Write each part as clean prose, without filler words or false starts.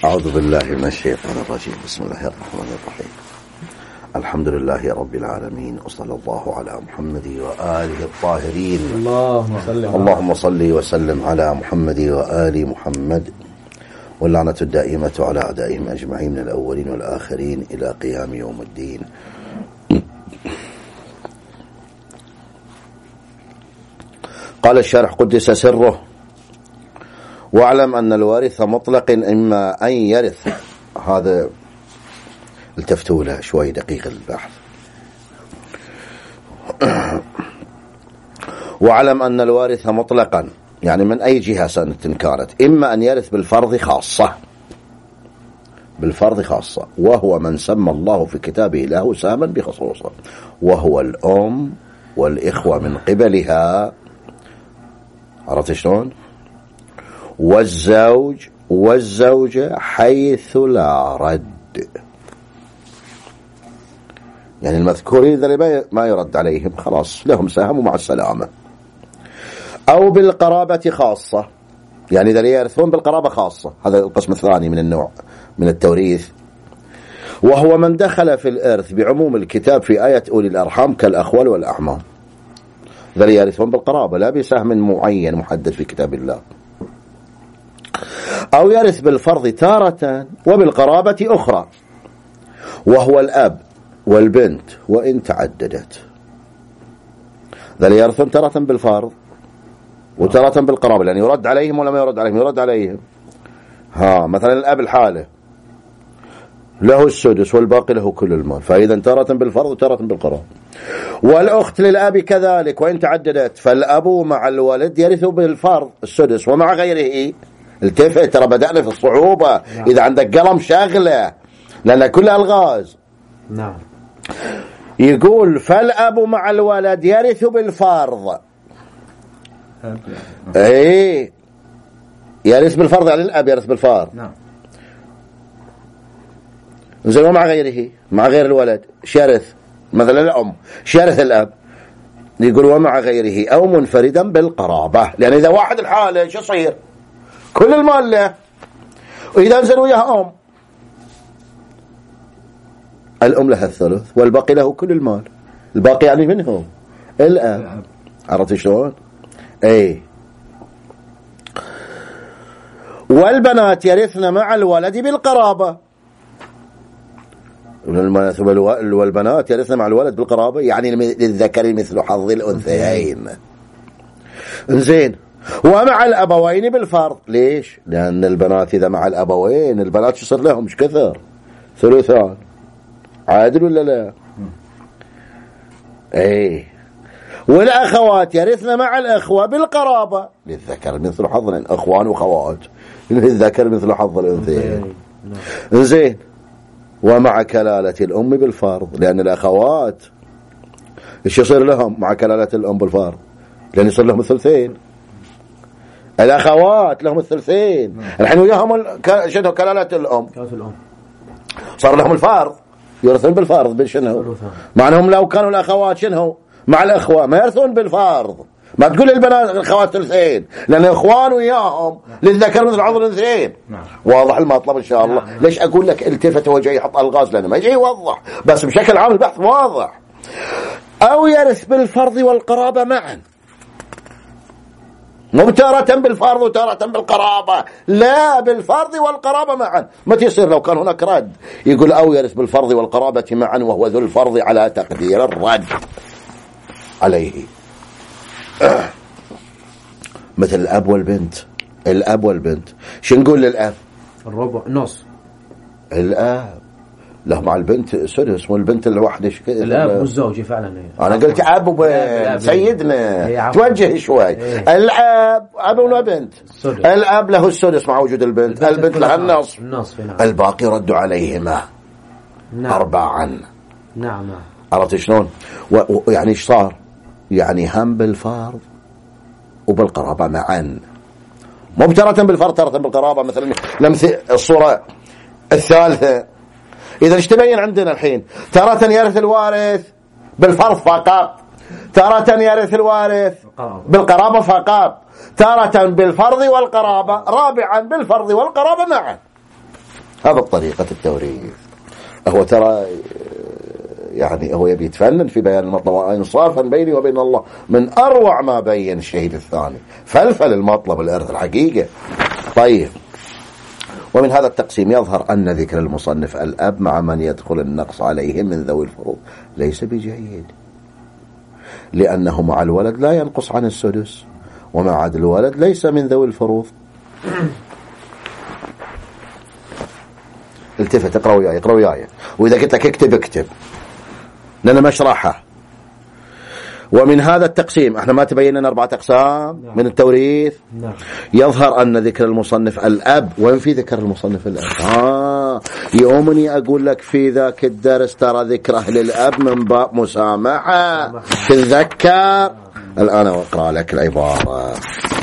أعوذ بالله من الشيطان الرجيم. بسم الله الرحمن الرحيم. الحمد لله رب العالمين، وصلى الله على محمد وآله الطاهرين. اللهم صل وسلم على محمد وآل محمد، واللعنة الدائمة على أعدائهم أجمعين من الأولين والآخرين إلى قيام يوم الدين. قال الشارح قدس سره: واعلم أن الوارث مطلق إما أن يرث. هذا التفتوا له شوي دقيق البحث. واعلم أن الوارث مطلقا يعني من أي جهة كانت، إما أن يرث بالفرض خاصة، بالفرض خاصة، وهو من سمى الله في كتابه له سهما بخصوصه، وهو الأم والإخوة من قبلها، عرفت شلون؟ والزوج والزوجة حيث لا رد، يعني المذكورين اللي ما يرد عليهم خلاص لهم سهم ومع السلامة. أو بالقرابة خاصة، يعني إذا يرثون بالقرابة خاصة، هذا القسم الثاني من النوع من التوريث. وهو من دخل في الإرث بعموم الكتاب في آية أولي الأرحام كالأخوال والأعمام، ذا يرثون بالقرابة لا بسهم معين محدد في كتاب الله. أو يرث بالفرض تارة وبالقرابة أخرى، وهو الأب والبنت وإن تعددت، ذا يرثون تارة بالفرض وتارة بالقرابة، يعني يرد عليهم ولا ما يرد عليهم؟ يرد عليهم. مثلا الأب الحالة له السدس والباقي له كل المال، فإذا تارة بالفرض وتارة بالقرابة. والأخت للأب كذلك وإن تعددت، فالأب مع الولد يرث بالفرض السدس ومع غيره. التفت، ترى بدأنا في الصعوبة. إذا عندك قلم شغلة لأن كل ألغاز. نعم. يقول فالأب مع الولد يرث بالفرض. يرث بالفرض، يعني الأب يرث بالفرض. نعم. زي ما مع غيره، مع غير الولد شرث، مثلا الأم شرث الأب، يقول ومع غيره أو منفردا بالقرابة، لأن إذا واحد الحالة شو يصير؟ كل المال له، وإذا نزل وياه أم، الأم لها الثلث والباقي له كل المال. الباقي يعني منهم الأب. عرفت شلون؟ والبنات يرثن مع الولد بالقرابة، والبنات يرثن مع الولد بالقرابة، يعني للذكر مثل حظ الأنثيين. زين. ومع الأبوين بالفرض. ليش؟ لأن البنات إذا مع الأبوين البنات يصير لهم مش كثر، ثلثان. عادل ولا لا؟ والأخوات يرثن مع الأخوة بالقرابة، للذكر مثل حظ، أخوان وخوات، للذكر مثل حظ الأنثيين. زين. ومع كلالة الأم بالفرض، لأن الأخوات إيش يصير لهم مع كلالة الأم بالفرض؟ لأن يصير لهم الثلثين. الأخوات لهم الثلثين. الحين وياهم شنو كلالة الأم؟ صار لهم الفرض، يرثون بالفرض بالشنو؟ مع أنهم لو كانوا الأخوات شنو مع الأخوة ما يرثون بالفرض. ما تقول البنات الأخوات ثلثين، لأن الإخوان وياهم للذكر مثل حظ الأنثيين. واضح المطلب إن شاء الله. ليش أقول لك التفت هو جاي يحط ألغاز؟ لأنه ما يجي يوضح، بس بشكل عام البحث واضح. أو يرث بالفرض والقرابة معا، مو تارة بالفرض وتارة بالقرابة، لا، بالفرض والقرابة معا. ما يصير لو كان هناك رد يقول أو يرث بالفرض والقرابة معا وهو ذو الفرض على تقدير الرد عليه. مثل الأب والبنت. الأب والبنت شو نقول للأب؟ الربع، نص. الأب له مع البنت سدس، والبنت الواحدة الأب والزوجة فعلا. أنا قلت أب وبنت سيدنا، توجه شوي. الأب أب وبنت، الأب له السدس مع وجود البنت، البنت لها النصف، الباقي ردوا عليهما. نعم. 4. نعم. عرفت شلون؟ يعني إيش صار؟ يعني هم بالفرض وبالقرابة معا، مو تارة بالفرض تارة بالقرابة. مثلا لمثل الصورة الثالثة. إذا ايش تبين عندنا الحين؟ تارة يرث الوارث بالفرض فقط، تارة يرث الوارث بالقرابة فقط، تارة بالفرض والقرابة، رابعا بالفرض والقرابة معا. هذا طريقة التوريث. هو ترى يعني هو يبي يتفنن في بيان المطلب إنصافا بيني وبين الله، من أروع ما بين الشهيد الثاني، فلفل المطلب الإرث الحقيقة. طيب، ومن هذا التقسيم يظهر أن ذكر المصنف الأب مع من يدخل النقص عليهم من ذوي الفروض ليس بجيد، لأنه مع الولد لا ينقص عن السدس، ومع عدل الولد ليس من ذوي الفروض. التفت اقرأ وياي اقرأ وياي، وإذا قلت لك اكتب اكتب لأن مشرحها. ومن هذا التقسيم احنا ما تبين لنا 4 أقسام من التوريث. يظهر أن ذكر المصنف الأب، وين في ذكر المصنف الأب؟ يومني أقول لك في ذاك الدرس ترى ذكره للأب من باب مسامحة، تتذكر. الآن أقرأ لك العبارة.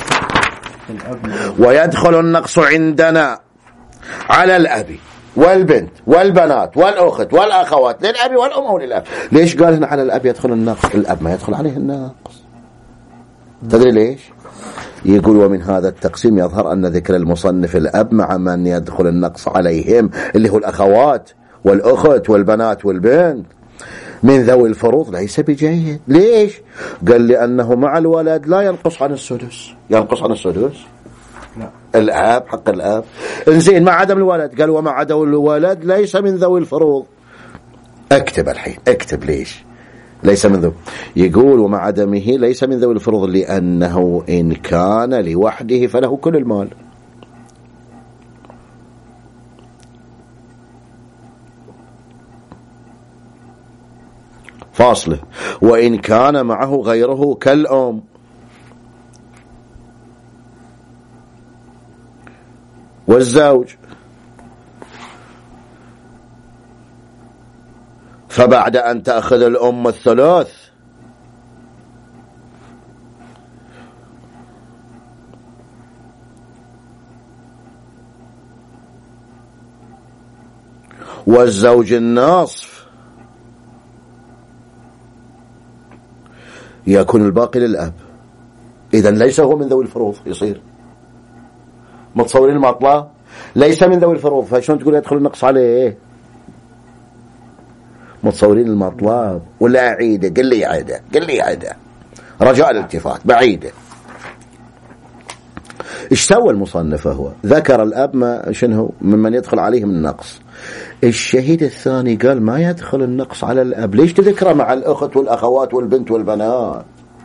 ويدخل النقص عندنا على الأب والبنت والبنات والأخت والأخوات للأب والأم أو للأب. ليش قال هنا على الأب يدخل النقص؟ الأب ما يدخل عليه النقص. تدري ليش؟ يقول ومن هذا التقسيم يظهر أن ذكر المصنف الأب مع من يدخل النقص عليهم اللي هو الأخوات والأخت والبنات والبنت من ذوي الفروض ليس بجيد. ليش؟ قال لأنه مع الولد لا ينقص عن السدس. ينقص عن السدس؟ لا. الأب حق الأب. انزين مع عدم الولد، قال ومع عدم الولد ليس من ذوي الفروض. اكتب الحين، اكتب ليش ليس من ذوي. يقول ومع عدمه ليس من ذوي الفروض لأنه إن كان لوحده فله كل المال. فاصله. وإن كان معه غيره كالأم والزوج فبعد أن تأخذ الأم الثلث والزوج النصف يكون الباقي للأب. إذن ليس هو من ذوي الفروض. يصير متصورين المطلب؟ ليس من ذوي الفروض، فشلون تقول يدخل النقص عليه؟ متصورين المطلب ولا أعيده؟ قل لي عيده، قل لي عيده رجاء الالتفات. بعيده. ايش سوى المصنف؟ هو ذكر الأب ما شنو ممن يدخل عليهم النقص. الشهيد الثاني قال ما يدخل النقص على الأب. ليش تذكره مع الأخت والأخوات والبنت والبنات؟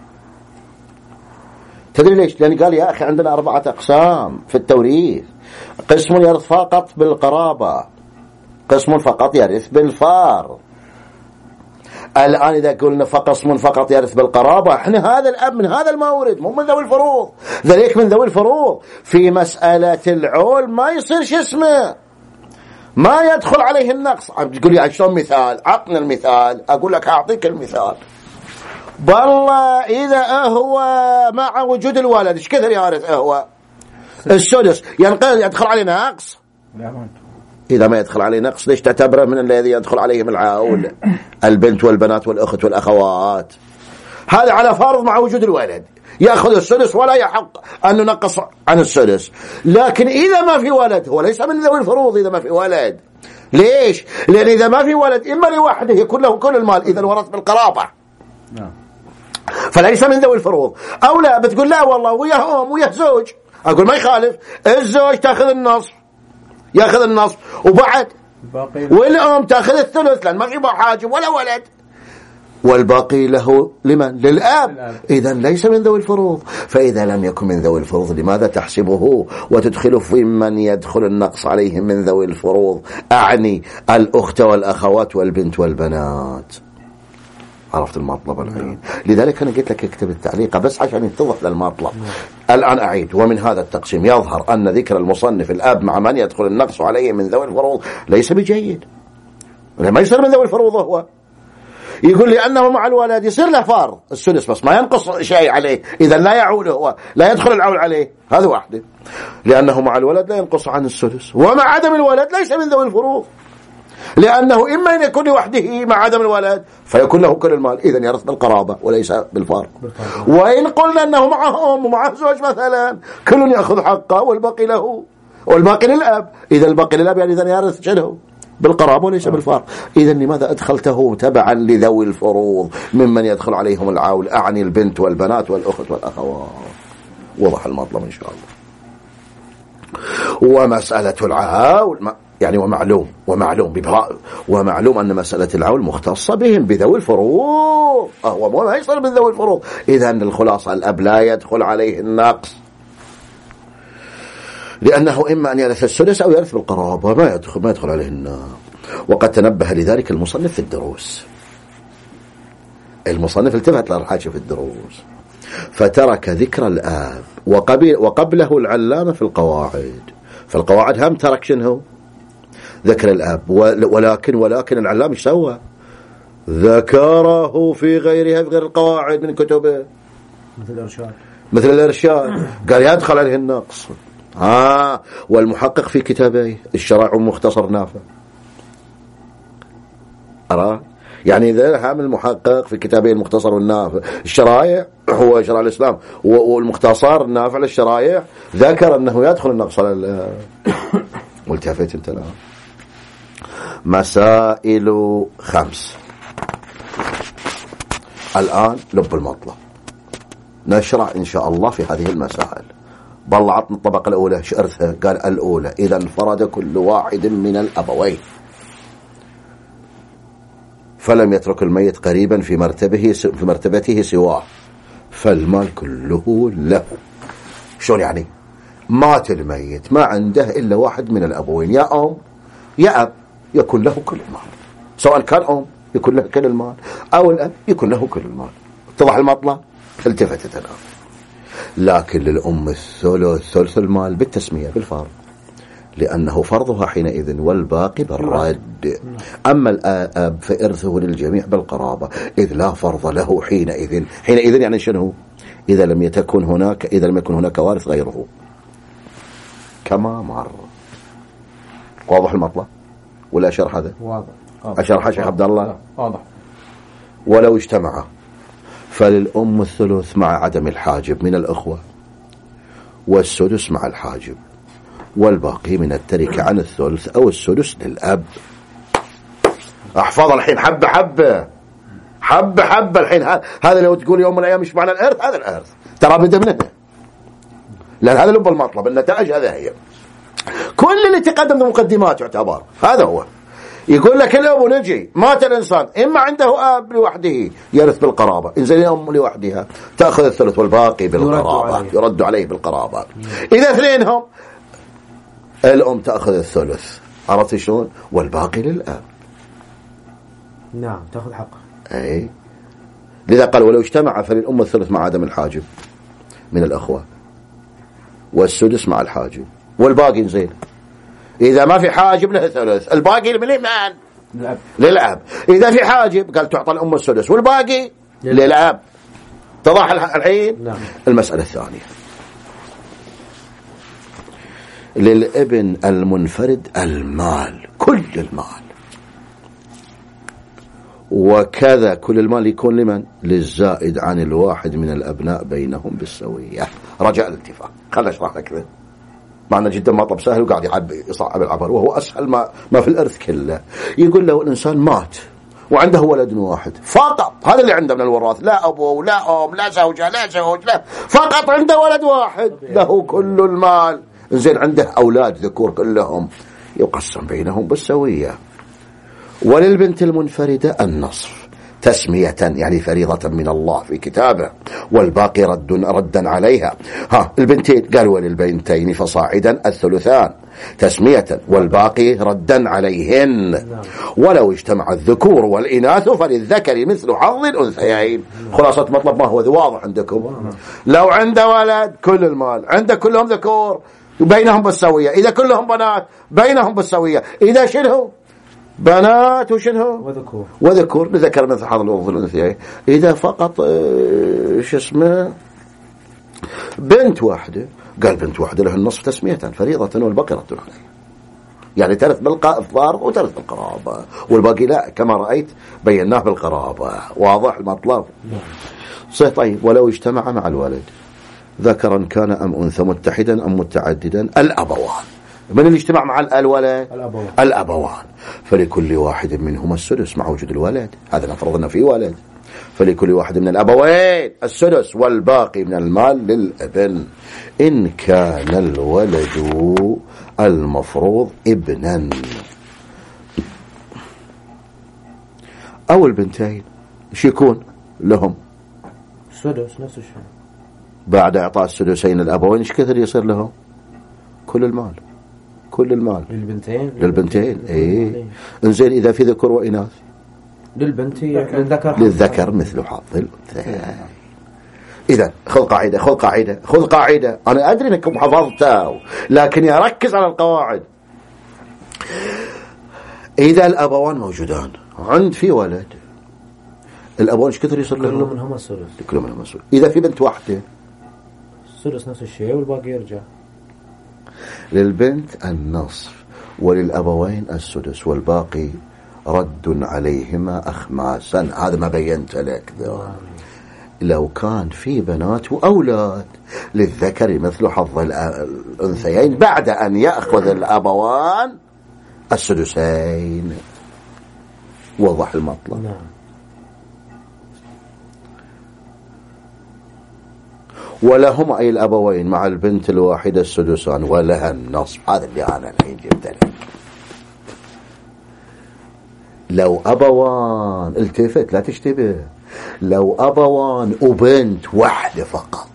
تدري ليش؟ لأن قال يا أخي عندنا 4 أقسام في التوريث. قسم يرث فقط بالقرابة، قسم فقط يرث بالفار. الآن إذا قلنا فقسم فقط يرث بالقرابة، احنا هذا الأب من هذا المورد، مو من ذوي الفروض. ذلك من ذوي الفروض في مسألة العول ما يصير شو اسمه، ما يدخل عليه النقص. تقول لي شلون مثال؟ عطنا المثال. أقول لك أعطيك المثال. بالله إذا هو مع وجود الولد ايش كثر يارث؟ هو السدس يدخل عليه نقص؟ إذا ما يدخل عليه نقص ليش تعتبره من الذي يدخل عليهم العول؟ البنت والبنات والأخت والأخوات. هذا على فرض مع وجود الولد يأخذ السدس ولا يحق أن ننقص عن السدس. لكن إذا ما في ولد هو ليس من ذوي الفروض. إذا ما في ولد ليش؟ لأن إذا ما في ولد إما لوحده يكون له كل المال، إذا ورث بالقرابة فليس من ذوي الفروض. أو لا بتقول لا والله وياه أم وياه زوج، أقول ما يخالف. الزوج تأخذ النصف، يأخذ النصف، وبعد والأم تأخذ الثلث لأن ما في حاجب ولا ولد، والباقي له لمن؟ للأب. إذا ليس من ذوي الفروض. فإذا لم يكن من ذوي الفروض لماذا تحسبه وتدخله في من يدخل النقص عليهم من ذوي الفروض؟ أعني الأخت والأخوات والبنت والبنات. عرفت المطلب الحين؟ لذلك أنا قلت لك اكتب التعليق بس عشان يتضح للمطلب. الآن أعيد. ومن هذا التقسيم يظهر أن ذكر المصنف الأب مع من يدخل النقص عليه من ذوي الفروض ليس بجيد. ما يصير من ذوي الفروض. هو يقول لي أنه مع الولد يصير له فرض السدس بس ما ينقص شيء عليه، إذا لا يعول، هو لا يدخل العول عليه. هذا واحدة. لأنه مع الولد لا ينقص عن السدس، ومع عدم الولد ليس من ذوي الفروض، لأنه إما أن يكون لوحده مع عدم الولد فيكون له كل المال، إذن يرث بالقرابة وليس بالفرق. وإن قلنا أنه معه أم ومعه زوج مثلا كل يأخذ حقه والباقي له، والباقي للأب. إذا الباقي للأب يعني إذا يرث شنو؟ بالقرابة وليس بالفرض. إذا لماذا أدخلته تبعا لذوي الفروض ممن يدخل عليهم العول؟ أعني البنت والبنات والأخت والأخوات. وضح المطلب إن شاء الله. ومسألة العول يعني ومعلوم أن مسألة العول مختصة بهم بذوي الفروض، وهو ما يصير بذوي الفروض. إذا الخلاصة الأب لا يدخل عليه النقص، لأنه إما أن يرث السدس أو يرث بالقرابة، ما يدخل عليه النقص. وقد تنبه لذلك المصنف في الدروس. المصنف التفت للحاجة في الدروس فترك ذكر الآب وقبله العلامة في القواعد. فالقواعد هم ترك شنو؟ ذكر الآب. ولكن العلامة ايش سوى؟ ذكره في غيرها في غير القواعد من كتبه مثل الإرشاد قال يدخل عليه النقص. والمحقق في كتابه الشرائع ومختصر نافع أرى يعني إذا هم المحقق في كتابه المختصر والنافع الشرائع هو شرع الإسلام والمختصر النافع للشرائع ذكر أنه يدخل النقص على والتفت انت الآن. مسائل 5 الآن لب المطلب نشرع إن شاء الله في هذه المسائل. بالله عطنا الطبقة الأولى شأرثها. قال الأولى إذا انفرد كل واحد من الأبوين فلم يترك الميت قريبا في مرتبته سواه فالمال كله له. شلون يعني؟ مات الميت ما عنده إلا واحد من الأبوين، يا أم يا أب، يكون له كل المال. سواء كان أم يكون له كل المال أو الأب يكون له كل المال. اتضح المطلب؟ التفتت الآن. لكن للأم ثلث المال بالتسمية بالفرض لأنه فرضها حينئذ والباقي بالرد. أما الآب فإرثه للجميع بالقرابة إذ لا فرض له حينئذ يعني شنو؟ إذا لم يكن هناك وارث غيره كما مر. واضح المطلب ولا أشرح هذا؟ واضح. أشرح شيخ عبد الله؟ واضح. ولو اجتمع فللأم الثلث مع عدم الحاجب من الأخوة والسدس مع الحاجب والباقي من التركة عن الثلث أو السدس للأب. احفظ الحين حبة الحين هذا لو تقول يوم من الأيام مش معنى الإرث هذا الإرث ترى بدأ منه لأن هذا لب المطلب النتائج هذا هي. كل اللي تقدم مقدمات يعتبر هذا هو. يقول لك الأب ونجي مات الإنسان إما عنده أب لوحده يرث بالقرابة إنزل أم لوحدها تأخذ الثلث والباقي بالقرابة يرد عليه بالقرابة. إذا اثنينهم الأم تأخذ الثلث عرفت شلون والباقي للأب. نعم تأخذ حقه. أي لذا قال ولو اجتمع فللأم الثلث مع عدم الحاجب من الأخوة والسدس مع الحاجب والباقي نزيل. إذا ما في حاجب له ثلث الباقي لمن؟ للأب. إذا في حاجب قال تعطى الأم السدس والباقي للأب. تضح الحين؟ نعم. المسألة الثانية للابن المنفرد المال كل المال وكذا كل المال يكون لمن؟ للزائد عن الواحد من الأبناء بينهم بالسوية. رجاء الاتفاق. خلنا اشرح لك ذا معنى جدا مطلب سهل وقاعد يصعب العبر وهو أسهل ما في الأرث كله. يقول له الإنسان مات وعنده ولد واحد فقط هذا اللي عنده من الوراث لا أبو لا أم لا زوجة لا زوج لا فقط عنده ولد واحد له كل المال. زين عنده أولاد ذكور كلهم يقسم بينهم بالسوية. وللبنت المنفردة النصف تسمية يعني فريضة من الله في كتابه والباقي ردا عليها. البنتين قال وللبنتين فصاعدا الثلثان تسمية والباقي ردا عليهن. ولو اجتمع الذكور والإناث فللذكر مثل حظ الأنثيين. خلاصة مطلب ما هو واضح عندكم. لو عنده ولد كل المال عنده كلهم ذكور بينهم بالسوية. إذا كلهم بنات بينهم بالسوية. إذا شنو بنات وشنو وذكور لذكر مثل حظ الأنثيين. إذا فقط بنت واحدة قال بنت واحدة له النصف تسمية فريضة والباقي رد عليه يعني ترث بالفرض وترث بالقرابة والباقي لا كما رأيت بيناه بالقرابة. واضح المطلب؟ صحيح. طيب ولو اجتمع مع الولد ذكرا كان أم أنثى متحدا أم متعددا الأبوان من اللي اجتمع مع الولد؟ الأبوان. فلكل واحد منهما السدس مع وجود الولد، هذا نفرض أنه في ولد، فلكل واحد من الأبوين السدس والباقي من المال للابن إن كان الولد المفروض ابنا أو البنتين. ايش يكون لهم؟ السدس نفس الشيء. بعد إعطاء السدسين الأبوين ايش كثر يصير لهم؟ كل المال للبنتين. ايه انزين إذا في ذكر وإناث للذكر مثل حظ الأنثيين. إذا خذ قاعدة أنا أدري أنكم حفظتها لكن أركز على القواعد. إذا الأبوان موجودان عند في ولد، الأبوان ايش كثر يصير لهم؟ كل منهم السدس. إذا في بنت واحدة السدس نفس الشيء والباقي يرجع للبنت النصف وللأبوين السدس والباقي رد عليهما أخماسا. هذا ما بينت لك لو كان في بنات وأولاد للذكر مثل حظ الأنثيين بعد أن يأخذ الأبوان السدسين. وضح المطلب. ولهما أي الأبوين مع البنت الواحدة السدسان ولها النصف. هذا اللي أنا الحين جبت لك. لو أبوان، التفت لا تشتبه، لو أبوان وبنت واحدة فقط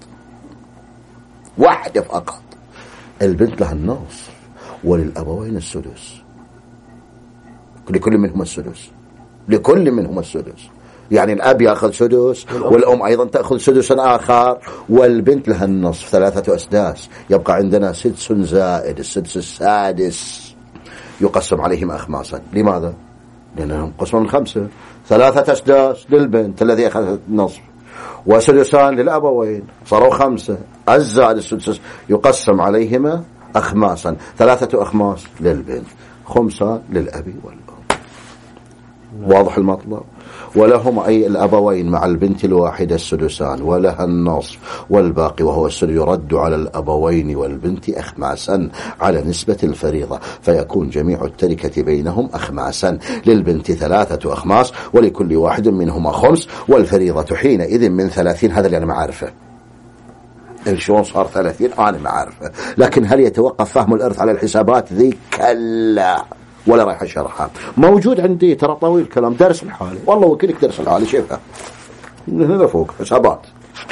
البنت لها النصف وللأبوين السدس، لكل منهم السدس. يعني الأب يأخذ سدس والأم أيضا تأخذ سدس آخر والبنت لها النصف، 3 أسداس. يبقى عندنا 6 زائد السدس السادس يقسم عليهم أخماسا. لماذا؟ لأنهم قسم من 5. 3 أسداس للبنت الذي أخذ النصف وسدسان للأبوين صاروا 5. الزائد السدس يقسم عليهما أخماسا، 3 أخماس للبنت، 5 للأب والأم. واضح المطلب. ولهم أي الأبوين مع البنت الواحدة السدسان ولها النصف والباقي وهو السدس يرد على الأبوين والبنت أخماسا على نسبة الفريضة، فيكون جميع التركة بينهم أخماسا. للبنت 3 أخماس ولكل واحد منهما خمس، والفريضة حينئذ من 30. هذا اللي أنا ما عارفه شلون صار 30 أنا ما عارفه، لكن هل يتوقف فهم الإرث على الحسابات ذي؟ كلا، ولا رايح أشرحها. موجود عندي ترى طويل كلام، درس الحالي والله وكيلك درس الحالي. شوفها هنا فوق حسابات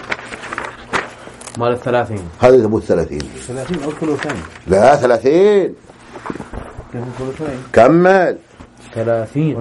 مال 30. هذا ثبوت 30 أو ثلثين. لا 30 كمل 30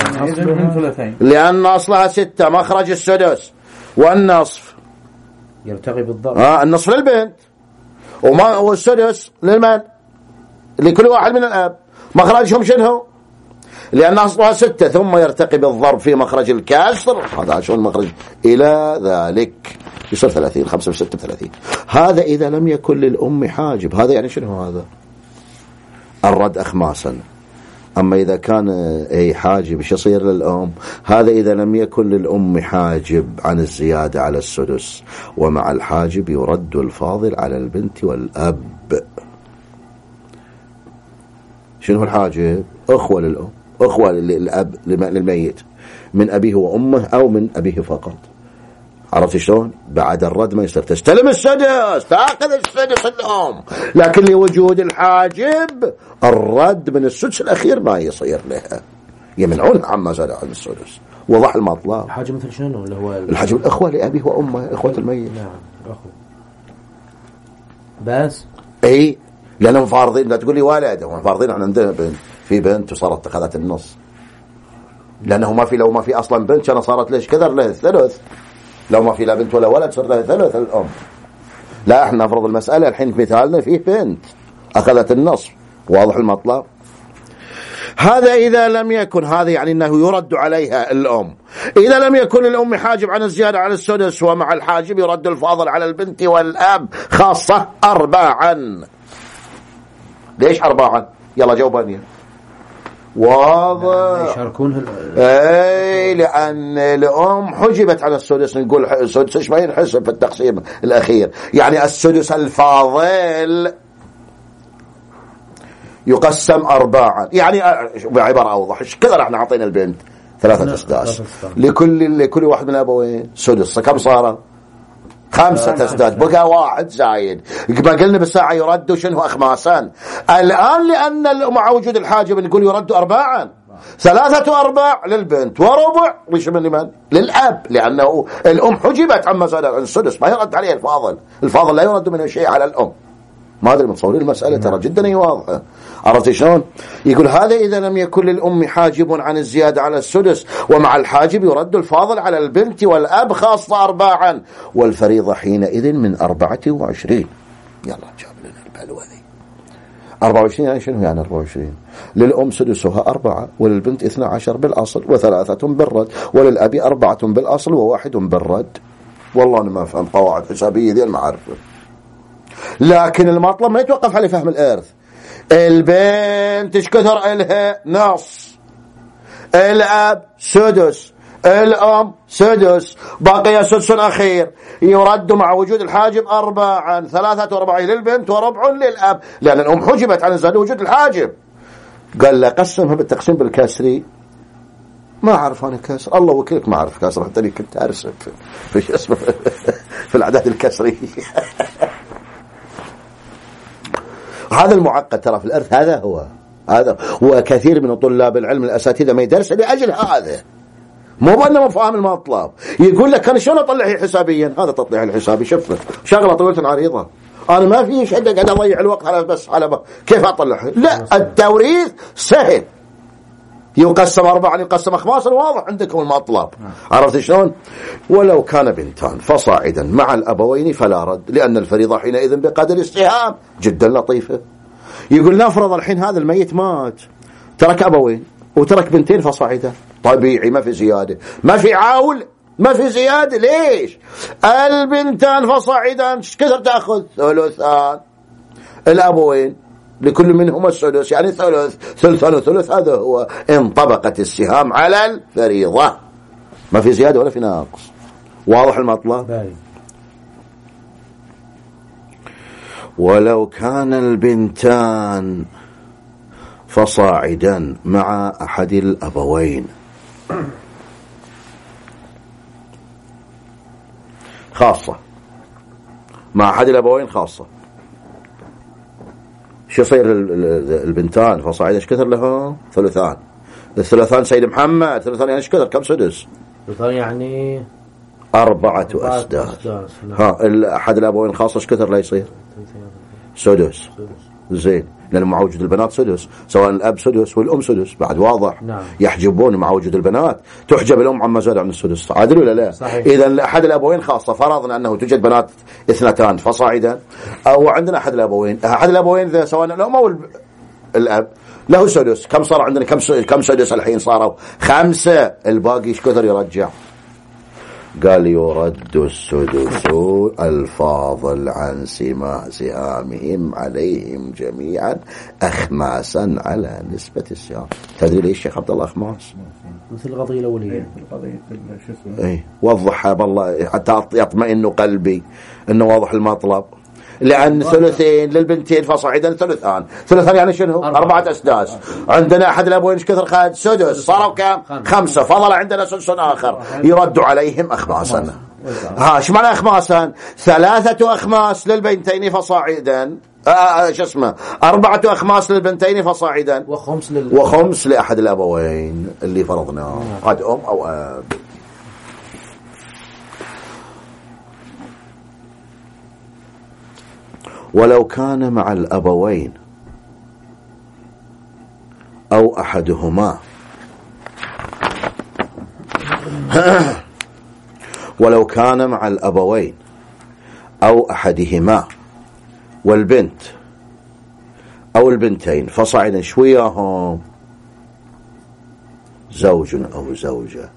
لأن أصلها 6 مخرج السدس والنصف يرتقي بالضرب. النصف للبنت والسدس للمن؟ لكل واحد من الأب. مخرجهم شنو؟ لأن أصلها 6 ثم يرتقي بالضرب في مخرج الكسر. هذا عشان مخرج إلى ذلك يصير 30. 5 في 6 30. هذا إذا لم يكن للأم حاجب. هذا يعني شنو؟ هذا الرد أخماسا. أما إذا كان أي حاجب ايش يصير للأم؟ هذا إذا لم يكن للأم حاجب عن الزيادة على السدس، ومع الحاجب يرد الفاضل على البنت والأب. شنو الحاجب؟ أخوة للأم، أخوة للأب للميت من أبيه وأمه أو من أبيه فقط. عرفت شلون؟ بعد الرد ما يصير تستلم السدس، تأخذ السدس الأم، لكن لوجود الحاجب الرد من السدس الأخير ما يصير لها، يمنعونها عما زاد عن السدس. وضح المطلب. الحاجب مثل شنو؟ اللي هو الحاجب الأخوة لأبيه وأمه، إخوة الميت. نعم أخوة بس. أي لأنهم فارضين. لا تقول لي والد، هم فارضين. عن عندنا بنت، في بنت وصارت أخذت النص، لأنه ما في، لو ما في أصلا بنت كان صارت ليش كذا له الثلث. لو ما في لا بنت ولا ولد صار له ثلث الأم. لا احنا نفرض المسألة الحين في مثالنا فيه بنت أخذت النصف. واضح المطلب. هذا إذا لم يكن، هذا يعني أنه يرد عليها الأم. إذا لم يكن الأم حاجب عن الزيادة على السدس، ومع الحاجب يرد الفاضل على البنت والأب، خاصة 4. ليش 4؟ يلا جاوبني. واضح. يشاركونها. اي لأن الأم حجبت عن السدس. نقول السدس ايش ما ينحسب في التقسيم الأخير، يعني السدس الفاضل يقسم 4، يعني بعبارة أوضح كذا راح نعطينا البنت 3 أسداس، لكل واحد من الأبوين سدس، كم صار؟ 5 أسداس، بقى 1 زايد. ما قلنا بالساعة يرد شنو أخماسان. الآن لأن مع وجود الحاجب نقول يرد 4، 3/4 للبنت وربع لمن؟ للأب، لأنه الأم حجبت عما زاد عن السدس، ما يرد عليه الفاضل لا يرد منه شيء على الأم. ما أدري متصورين المسألة، ترى جدا واضحة. عرفت شلون؟ يقول هذا إذا لم يكن للأم حاجب عن الزيادة على السدس، ومع الحاجب يرد الفاضل على البنت والأب خاصة 4، والفريضة حينئذ من 24. يلا جاب لنا البلوة ذي 24. يعني شنو يعني 24؟ للأم سدسها 4، وللبنت 12 بالأصل، و3 بالرد، وللأب 4 بالأصل و1 بالرد. والله أنا ما أفهم قواعد حسابية ذي المعرفة، لكن المطلب ما يتوقف على فهم الإرث. البنت ايش كثر إلها؟ نص، الأب سدس، الأم سدس، بقي سدس أخير يرد مع وجود الحاجب 4، 3/4 للبنت وربع للأب، لأن الأم حجبت عن زاد وجود الحاجب. قال له قسمها بالتقسيم بالكسري. ما أعرف أنا كسر، الله وكيلك ما أعرف كسر، حتى لي كنت أرسم في اسمه في الأعداد الكسرية. هذا المعقد ترى في الإرث، هذا وكثير من طلاب العلم الأساتذة ما يدرس لأجل هذا، مو بأنه مفهوم المطلب. يقول لك أنا شلون أطلعه حسابيا؟ هذا تطلع الحسابي شفه شغلة طويلة عريضة، أنا ما في شيء قاعد أضيع الوقت على بس على كيف أطلعه. لا، التوريث سهل، يقسم 4 يقسم أخماسا، واضح عندكم المطلب. عرفت شلون؟ ولو كان بنتان فصاعدا مع الأبوين فلا رد، لأن الفريضة حينئذ بقدر السهام. جدا لطيفة. يقول نفرض الحين هذا الميت مات، ترك أبوين وترك بنتين فصاعدا، طبيعي ما في زيادة، ما في عول، ما في زيادة. ليش؟ البنتان فصاعدا كثر تأخذ؟ 3. الأبوين لكل منهما السدس، يعني ثلثان وثلث. هذا هو انطبقت السهام على الفريضة، ما في زيادة ولا في ناقص. واضح المطلب؟ ولو كان البنتان فصاعدا مع أحد الأبوين خاصة، مع أحد الأبوين خاصة، شو يصير البنتان فصاعدا ايش كثر له؟ 3. الثلثان سيد محمد 3 يعني ايش كثر؟ كم سدس؟ 3 يعني 4 أسداس. ها أحد الأبوين خاصة ايش كثر لا يصير؟ سدس. زين، لأن مع وجود البنات سدس، سواء الأب سدس والأم سدس، بعد واضح. نعم. يحجبون مع وجود البنات، تحجب الأم عما زاد عن السدس، عادل ولا لا؟ إذا أحد الأبوين خاصة، فرضنا أنه توجد بنات 2 فصاعدا، أو عندنا أحد الأبوين ذا سواء الأم أو الأب له سدس. كم صار عندنا؟ كم سدس الحين؟ صاروا 5. الباقي ايش كثر يرجع؟ قال يرد السدس الفاضل عن سهامهم عليهم جميعا أخماسا على نسبة السهام. تدري ليش شيخ عبد الله أخماس؟ مثل القضية الأولية. اي وضحها بالله حتى يطمئن قلبي انه واضح المطلب. لأن 2 للبنتين فصاعدا 3 يعني شنو؟ 4 أسداس. عندنا أحد الأبوين ايش كثر خد؟ سدس، صاروا كم؟ 5. فضل عندنا سدس آخر، يرد عليهم أخماسا. ايش معنى أخماسا؟ 3 أخماس للبنتين فصاعدا، 4 أخماس للبنتين فصاعدا، وخمس لأحد الأبوين اللي فرضناه، قد أم أو أب. ولو كان مع الأبوين أو أحدهما ولو كان مع الأبوين أو أحدهما والبنت أو البنتين فصاعدا شوياهم زوج أو زوجة.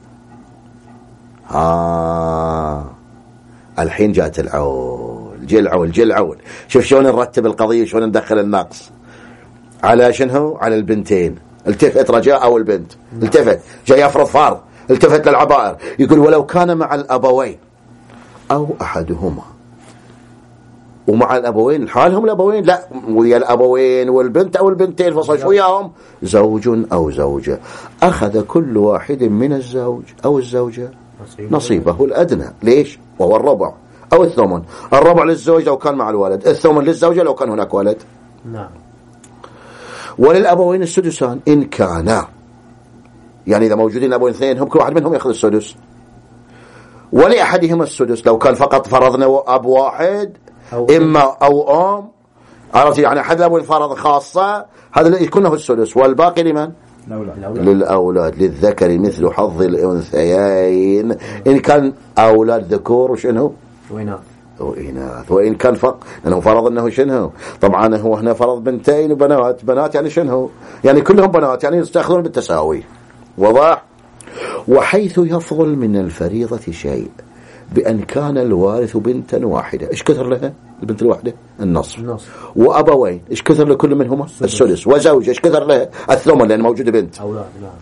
الحين جاءت العول، العول. شوف شلون نرتب القضية، شلون ندخل النقص على شنو؟ على البنتين. التفت رجاء أو البنت، التفت جاي يفرض فرض، التفت للعبائر. يقول ولو كان مع الأبوين أو أحدهما ومع الأبوين حالهم الأبوين لا، ويا الأبوين والبنت أو البنتين فصل شو وياهم زوج أو زوجة، أخذ كل واحد من الزوج أو الزوجة نصيبه الأدنى. ليش؟ وهو الربع أو الثمن. الربع للزوج لو كان مع الولد، الثمن للزوجة لو كان هناك ولد. نعم. وللأبوين السدسان إن كانا، يعني إذا موجودين أبوين اثنين هم كل واحد منهم يأخذ السدس. ولأحدهما السدس لو كان فقط فرضنا أب واحد إما أو أم، عرفت يعني أحد الأبوين فرض خاصة هذا يكون له السدس، والباقي لمن؟ للأولاد للذكر مثل حظ الأنثيين إن كان أولاد ذكور وشنو؟ وإناث. وإن كان لأنه فرض أنه شنو؟ طبعا هو هنا فرض بنتين وبنات، بنات يعني شنو؟ يعني كلهم بنات يعني يستأخذون بالتساوي. وضح؟ وحيث يفضل من الفريضة شيء بأن كان الوارث بنتا واحدة، إيش كثر لها البنت الواحدة؟ النصف. وأبوين إيش كثر لكل منهما؟ السدس. وزوجة إيش كثر لها؟ الثمن لأن موجودة بنت. أولاد. نعم.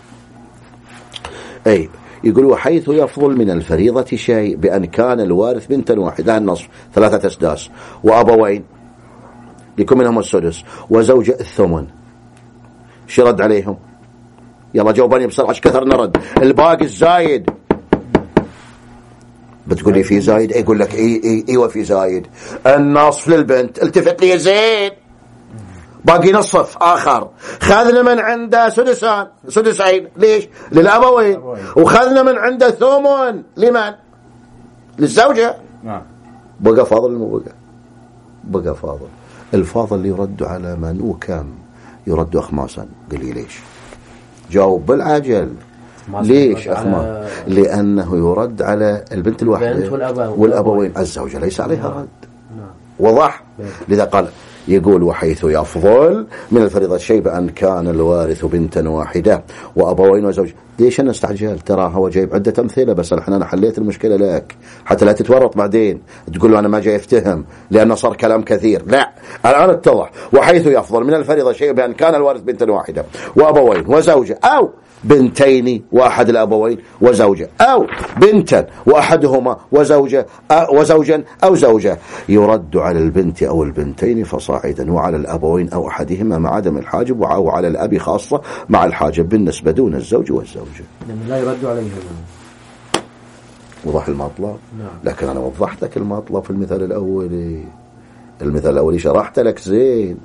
أي يقول وحيث يفضل من الفريضة شيء بأن كان الوارث بنتا واحدة النصف 3 أسداس، وأبوين يكون منهم السدس، وزوجة الثمن. شو رد عليهم؟ يلا جاوباني بسرعة ايش كثر نرد؟ الباقي الزايد. بتقول لي في زايد؟ يقول لك ايوه في زايد. النصف للبنت، التفت لي زين، باقي نصف آخر. خذنا من عنده سدسين ليش؟ للأبوين. وخذنا من عنده ثمن لمن؟ للزوجة. بقى فاضل المو بقى فاضل. الفاضل يرد على من؟ وكم يرد أخماسا؟ قل لي ليش؟ جاوب بالعجل. ليش أخماس؟ لأنه يرد على البنت الواحدة والأبوين، الزوجة ليس عليها رد. وضح؟ لذا قال يقول وحيث يفضل من الفريضة شيء بأن كان الوارث بنتا واحدة وأبوين وزوج. ليش أنا استعجل؟ ترى هو جايب عدة أمثلة بس الحين أنا حليت المشكلة لك حتى لا تتورط بعدين تقول له أنا ما جاي أفتهم لأنه صار كلام كثير. لا الآن اتضح. وحيث يفضل من الفريضة شيء بأن كان الوارث بنتا واحدة وأبوين وزوجة، أو بنتين وأحد الأبوين وزوجة، أو بنتا وأحدهما وزوجا أو زوجة، يرد على البنت أو البنتين فصاعدا، وعلى الأبوين أو أحدهما مع عدم الحاجب، وعلى الأب خاصة مع الحاجب بالنسبة دون الزوج والزوجة. لأنه لا يرد عليهم. وضح المطلب؟ لكن أنا وضحت لك المطلب في المثال الأولي. المثال الأولي شرحت لك زين.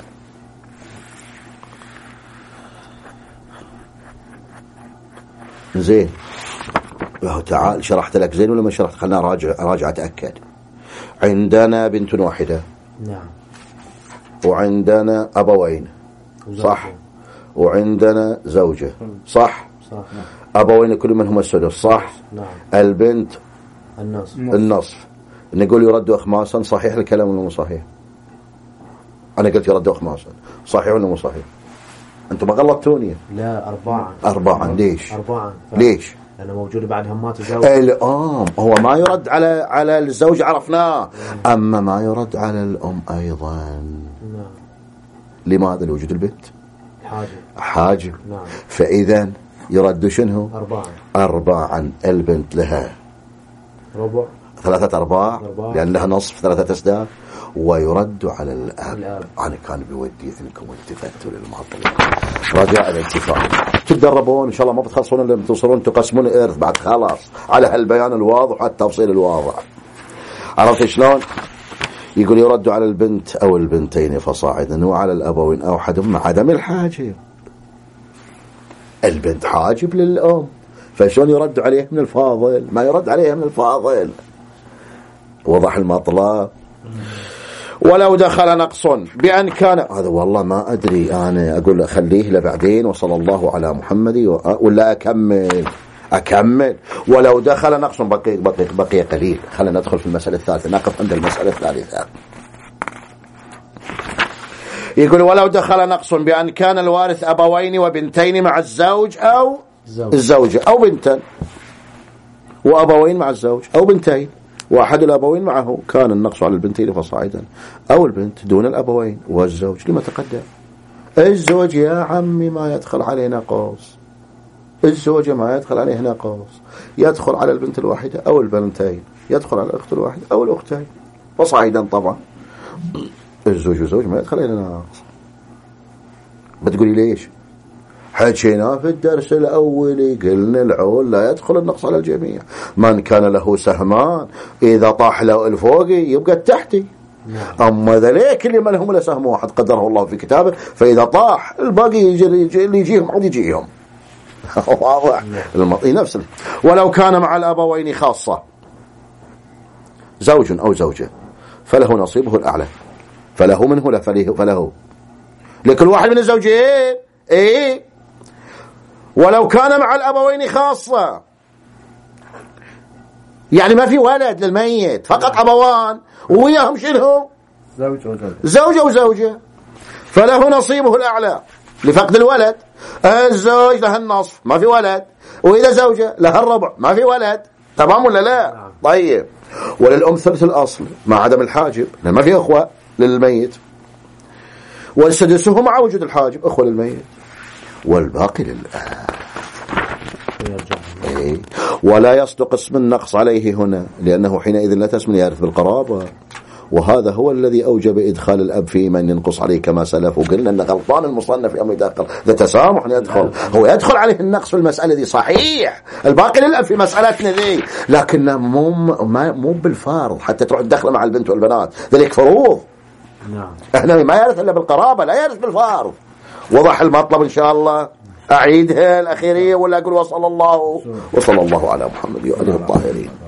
زين تعال شرحت لك زين ولا ما شرحت؟ خلنا راجع أتأكد. عندنا بنت واحدة. نعم. وعندنا أبوين. صح. وعندنا زوجة. صح. أبوين كل منهم السدس. صح. نعم. البنت النصف. نقول يردوا أخماسا. صحيح الكلام ولا مو صحيح؟ أنا قلت يردوا أخماسا، صحيح ولا مو صحيح؟ أنتم ما غلطتوني. لا 4. ليش؟ 4 ليش؟ لأنه موجود بعد همات الزوج. الأم هو ما يرد على الزوج عرفناه، أما ما يرد على الأم أيضا. لماذا؟ لوجود البنت حاجب. نعم. فإذا يرد شنو؟ 4. البنت لها ربع 3/4 لأن لها نصف 3 أسداد. ويرد على الأب. أنا كان بودي أنكم التفتوا للمطلب رجاء الاتفاق. تتدربون إن شاء الله ما بتخلصون إلا توصلون تقسمون إرث بعد خلاص على هالبيان الواضح والتفصيل الواضح. عرفت شلون؟ يقول يرد على البنت أو البنتين فصاعدا، وعلى الأبوين أو أحدهم مع عدم الحاجب. البنت حاجب للأم، فشلون يرد عليه من الفاضل؟ ما يرد عليه من الفاضل. وضح المطلب. ولو دخل نقص بأن كان هذا والله ما أدري، أنا أقول خليه لبعدين وصلى الله على محمد ولا أكمل. ولو دخل نقص بقي قليل. خلينا ندخل في المسألة الثالثة، نقف عند المسألة الثالثة. يقول ولو دخل نقص بأن كان الوارث أبوين وبنتين مع الزوج أو الزوجة، أو بنتا وأبوين مع الزوج أو بنتين وأحد الأبوين معه، كان النقص على البنتين فصاعدا، أو البنت دون الأبوين والزوج لما تقدم. الزوج يا عمي ما يدخل عليه نقص، الزوجة ما يدخل عليه نقص، يدخل على البنت الواحدة أو البنتين، يدخل على الأخت الواحدة أو الأختين. وصاعدا طبعا. الزوج وزوج ما يدخل إلى ناقص. بتقولي ليش؟ حكينا في الدرس الأولي قلنا العول لا يدخل النقص على الجميع. من كان له سهمان إذا طاح له الفوقي يبقى التحتي. أما ذلك اللي ما لهم إلا سهم واحد قدره الله في كتابه، فإذا طاح الباقي اللي يجيهم عاد يجيهم. واضح المطي نفسه. ولو كان مع الأبوين خاصة زوج أو زوجة فله نصيبه الأعلى، فله منه لا فله لكل واحد من الزوجين. إيه ولو كان مع الأبوين خاصة يعني ما في ولد للميت، فقط أبوان وياهم شنو؟ زوجة وزوجة، فله نصيبه الأعلى لفقد الولد. الزوج له النصف ما في ولد، وإذا زوجة له الربع ما في ولد. تمام ولا لا؟ طيب. وللأم ثلث الأصل مع عدم الحاجب لأن ما في أخوة للميت، والسدسه مع وجود الحاجب أخوة للميت، والباقي للأب. إيه؟ ولا يصدق اسم النقص عليه هنا لأنه حينئذ لا تسمن يعرف بالقرابة، وهذا هو الذي أوجب إدخال الأب في من ينقص عليه كما سلف. وقلنا أن غلطان المصنف يوم يدخل ذا تسامح يدخل، هو يدخل عليه النقص في المسألة دي صحيح، الباقي للأب في مسألتنا ذي، لكن مو بالفارض حتى تروح تدخل مع البنت والبنات، ذلك فروض. احنا ما يرث إلا بالقرابة، لا يرث بالفارض. وضح المطلب إن شاء الله. أعيدها الأخيرية ولا أقول وصلى الله على محمد وآله الطاهرين.